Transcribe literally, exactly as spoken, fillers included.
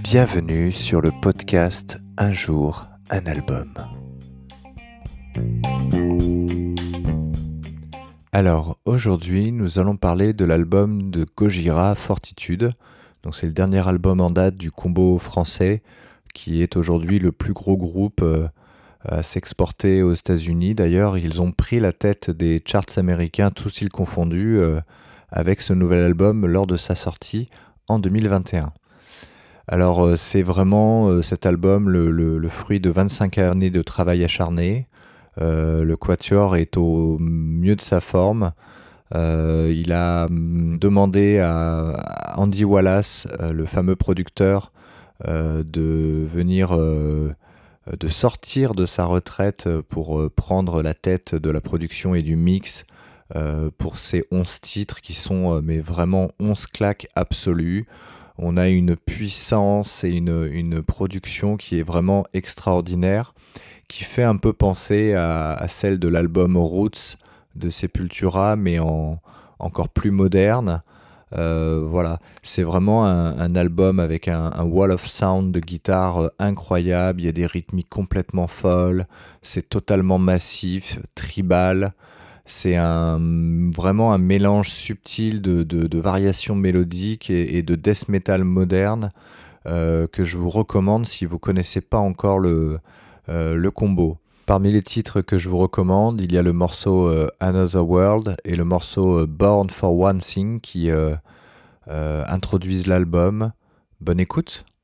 Bienvenue sur le podcast Un jour, un album. Alors aujourd'hui nous allons parler de l'album de Gojira, Fortitude. Donc c'est le dernier album en date du combo français qui est aujourd'hui le plus gros groupe euh, à s'exporter aux États-Unis. D'ailleurs ils ont pris la tête des charts américains, tous styles confondus, euh, avec ce nouvel album lors de sa sortie en deux mille vingt et un. Alors euh, c'est vraiment euh, cet album le, le, le fruit de vingt-cinq années de travail acharné. Euh, le Quatuor est au mieux de sa forme. Euh, il a hum, demandé à, à Andy Wallace, euh, le fameux producteur, euh, de venir, euh, de sortir de sa retraite pour euh, prendre la tête de la production et du mix euh, pour ces onze titres qui sont euh, mais vraiment onze claques absolues. On a une puissance et une, une production qui est vraiment extraordinaire, qui fait un peu penser à, à celle de l'album Roots de Sepultura, mais en encore plus moderne. Euh, voilà, c'est vraiment un, un album avec un, un wall of sound de guitare euh, incroyable. Il y a des rythmiques complètement folles, c'est totalement massif, tribal. C'est un, vraiment un mélange subtil de, de, de variations mélodiques et, et de death metal moderne euh, que je vous recommande si vous ne connaissez pas encore le, euh, le combo. Parmi les titres que je vous recommande, il y a le morceau euh, Another World et le morceau euh, Born for One Thing qui euh, euh, introduisent l'album. Bonne écoute!